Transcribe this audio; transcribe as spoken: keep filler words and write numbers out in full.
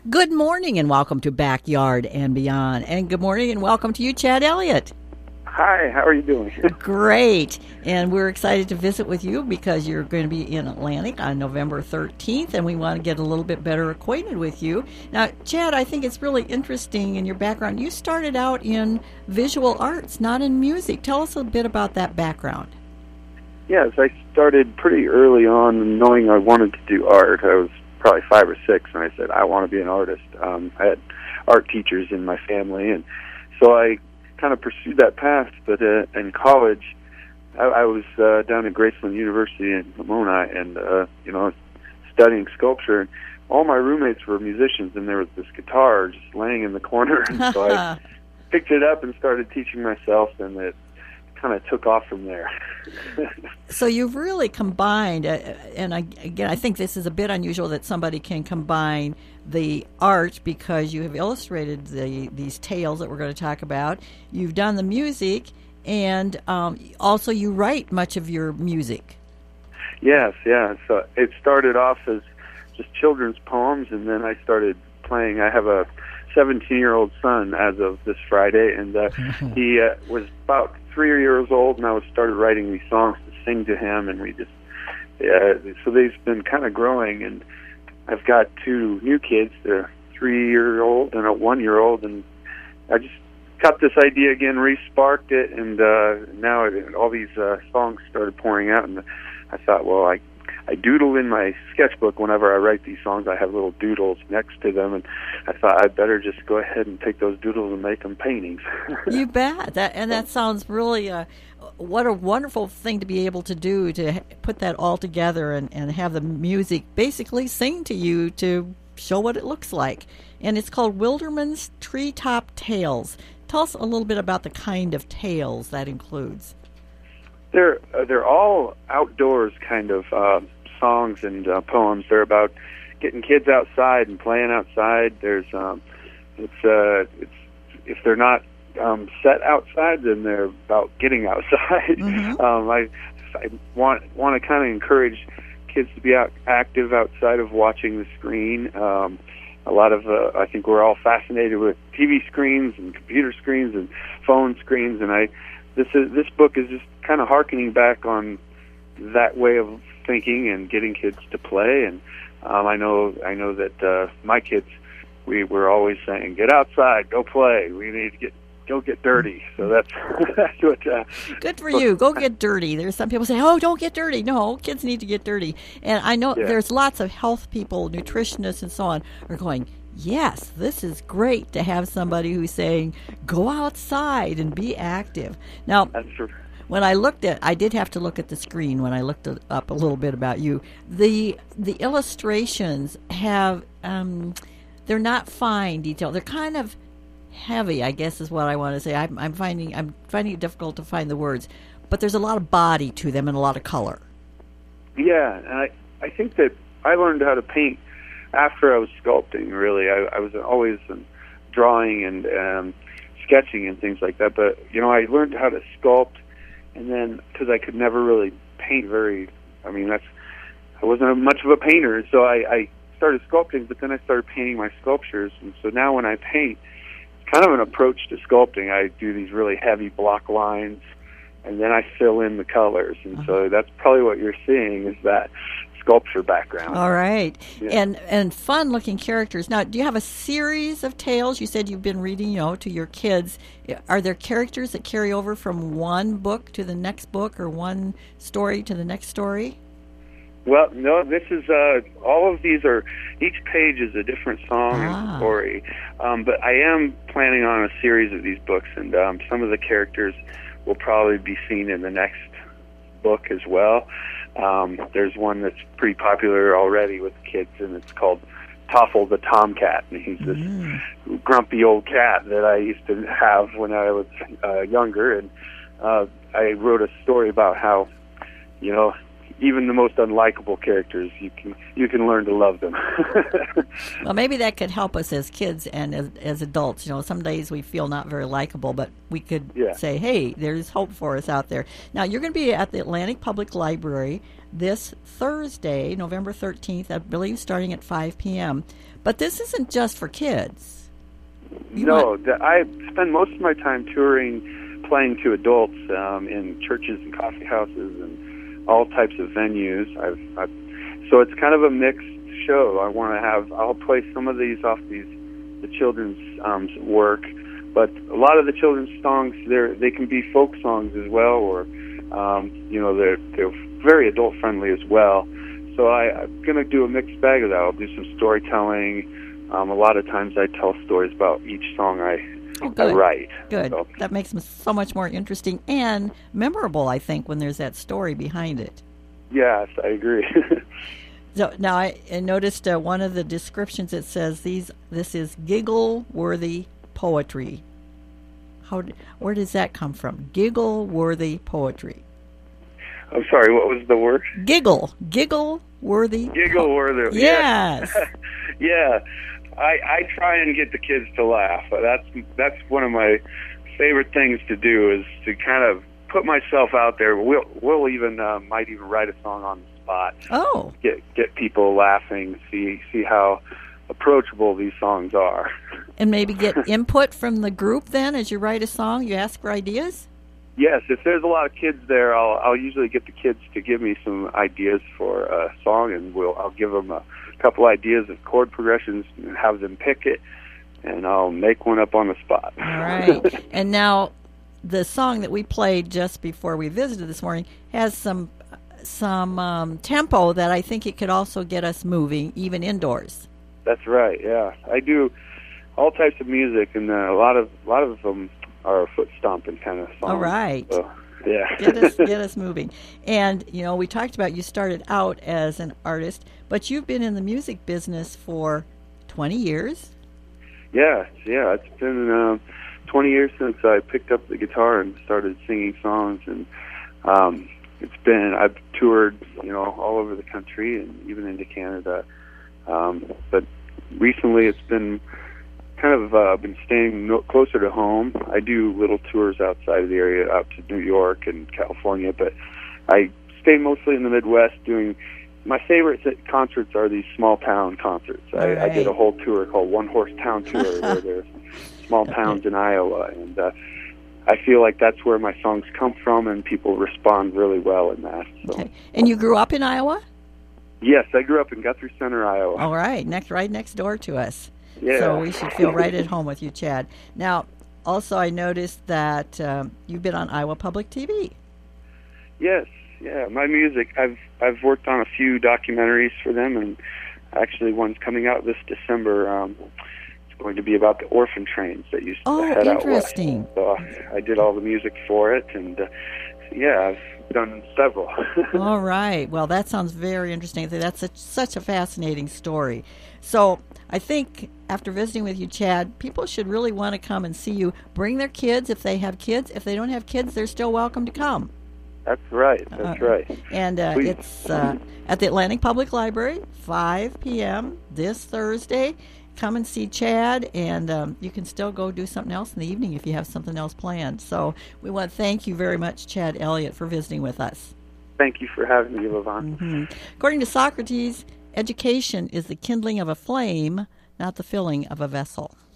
Good morning and welcome to Backyard and Beyond. And good morning and welcome to you, Chad Elliott. Hi, how are you doing? Great. And we're excited to visit with you because you're going to be in Atlantic on November thirteenth, and we want to get a little bit better acquainted with you. Now, Chad, I think it's really interesting in your background. You started out in visual arts, not in music. Tell us a bit about that background. Yes, I started pretty early on knowing I wanted to do art. I was probably five or six, and I said, I want to be an artist. Um, I had art teachers in my family, and so I kind of pursued that path. But uh, in college, I, I was uh, down at Graceland University in Pomona, and uh, you know, studying sculpture. And all my roommates were musicians, and there was this guitar just laying in the corner. And so I picked it up and started teaching myself, and it kind of took off from there. So you've really combined, uh, and I, again, I think this is a bit unusual that somebody can combine the art because you have illustrated the these tales that we're going to talk about. You've done the music, and um, also you write much of your music. Yes, yeah. So it started off as just children's poems, and then I started playing. I have a seventeen-year-old son as of this Friday, and uh, he uh, was about three years old, and I was started writing these songs to sing to him, and we just, uh, so they've been kind of growing, and I've got two new kids, a three-year-old and a one-year-old, and I just got this idea again, re-sparked it, and uh, now it, all these uh, songs started pouring out, and I thought, well, I I doodle in my sketchbook whenever I write these songs. I have little doodles next to them, and I thought I'd better just go ahead and take those doodles and make them paintings. You bet. That, and that sounds really, uh, what a wonderful thing to be able to do, to put that all together and, and have the music basically sing to you to show what it looks like. And it's called Wilderman's Treetop Tales. Tell us a little bit about the kind of tales that includes. They're uh, they're all outdoors kind of uh, songs and uh, poems. They're about getting kids outside and playing outside. There's um, it's uh, it's if they're not um, set outside, then they're about getting outside. Mm-hmm. um, I I want want to kind of encourage kids to be out, active outside of watching the screen. Um, a lot of uh, I think we're all fascinated with T V screens and computer screens and phone screens, and I. This is this book is just kind of hearkening back on that way of thinking and getting kids to play. And um, I know I know that uh, my kids, we were always saying, "Get outside, go play. We need to get go get dirty." So that's that's what. Uh, Good for you. Go get dirty. There's some people say, "Oh, don't get dirty." No, kids need to get dirty. And I know yeah. there's lots of health people, nutritionists, and so on, are going, yes, this is great to have somebody who's saying, go outside and be active. Now, That's true. When I looked at, I did have to look at the screen when I looked up a little bit about you. The the illustrations have, um, they're not fine detail. They're kind of heavy, I guess is what I want to say. I'm, I'm finding I'm finding it difficult to find the words, but there's a lot of body to them and a lot of color. Yeah, and I I think that I learned how to paint after I was sculpting, really. I, I was always um, drawing and um, sketching and things like that. But, you know, I learned how to sculpt, and then, because I could never really paint very, I mean, that's, I wasn't a, much of a painter, so I, I started sculpting, but then I started painting my sculptures. And so now when I paint, it's kind of an approach to sculpting. I do these really heavy block lines, and then I fill in the colors. And uh-huh. so that's probably what you're seeing is that sculpture background. All right. Yeah. And and fun-looking characters. Now, do you have a series of tales? You said you've been reading, you know, to your kids. Are there characters that carry over from one book to the next book or one story to the next story? Well, no, this is, uh, all of these are, each page is a different song ah. and story. Um, but I am planning on a series of these books, and um, some of the characters will probably be seen in the next book as well. Um, there's one that's pretty popular already with kids, and it's called Toffle the Tomcat, and he's this mm. grumpy old cat that I used to have when I was uh, younger, and uh, I wrote a story about how, you know, even the most unlikable characters, you can you can learn to love them. Well, maybe that could help us as kids and as, as adults. You know, some days we feel not very likable, but we could yeah. say, hey, there's hope for us out there. Now, you're going to be at the Atlantic Public Library this Thursday, November thirteenth, I believe starting at five p.m. But this isn't just for kids. You no, want... the, I spend most of my time touring, playing to adults um, in churches and coffee houses and all types of venues. I've, I've, so it's kind of a mixed show. I want to have, I'll play some of these off these the children's um, work, but a lot of the children's songs, they're, they can be folk songs as well, or, um, you know, they're, they're very adult-friendly as well. So I, I'm going to do a mixed bag of that. I'll do some storytelling. Um, a lot of times I tell stories about each song I, oh, I write. Good. So. That makes them so much more interesting and memorable, I think, when there's that story behind it. Yes, I agree. So now I, I noticed uh, one of the descriptions, it says these this is giggle-worthy poetry. How? Where does that come from? Giggle-worthy poetry. I'm sorry, what was the word? Giggle. Giggle-worthy. Giggle-worthy. Yes. Yeah. I, I try and get the kids to laugh. That's that's one of my favorite things to do, is to kind of put myself out there. We'll we'll even uh, might even write a song on the spot. Oh. Get get people laughing. See see how approachable these songs are. And maybe get input from the group then as you write a song. You ask for ideas. Yes, if there's a lot of kids there, I'll I'll usually get the kids to give me some ideas for a song, and we'll I'll give them a couple ideas of chord progressions and have them pick it, and I'll make one up on the spot. All right. And now, the song that we played just before we visited this morning has some some um, tempo that I think it could also get us moving, even indoors. That's right. Yeah, I do all types of music, and uh, a lot of a lot of them are foot stomping kind of songs. All right. So, yeah. get us get us moving. And you know, we talked about you started out as an artist, but you've been in the music business for twenty years. Yeah, yeah. It's been um, twenty years since I picked up the guitar and started singing songs, and um, it's been I've toured, you know, all over the country and even into Canada. Um, but recently, it's been kind of uh, been staying no, closer to home. I do little tours outside of the area, out to New York and California, but I stay mostly in the Midwest doing. My favorite concerts are these small town concerts. I, right. I did a whole tour called One Horse Town Tour, where there's small towns in Iowa, and uh, I feel like that's where my songs come from, and people respond really well in that. So. Okay. And you grew up in Iowa? Yes, I grew up in Guthrie Center, Iowa. All right, next right next door to us. Yeah. So we should feel right at home with you, Chad. Now, also I noticed that um, you've been on Iowa Public T V. Yes, yeah. My music, I've I've worked on a few documentaries for them, and actually one's coming out this December. Um, it's going to be about the orphan trains that used to oh, head out west. interesting. So I did all the music for it, and uh, yeah, I've done several. All right. Well, that sounds very interesting. That's such, such a fascinating story. So I think after visiting with you, Chad, people should really want to come and see you. Bring their kids if they have kids. If they don't have kids, they're still welcome to come. That's right. That's uh, right. And uh, it's uh, at the Atlantic Public Library, five p.m. this Thursday. Come and see Chad, and um, you can still go do something else in the evening if you have something else planned. So we want to thank you very much, Chad Elliott, for visiting with us. Thank you for having me, LaVon. Mm-hmm. According to Socrates, education is the kindling of a flame, not the filling of a vessel.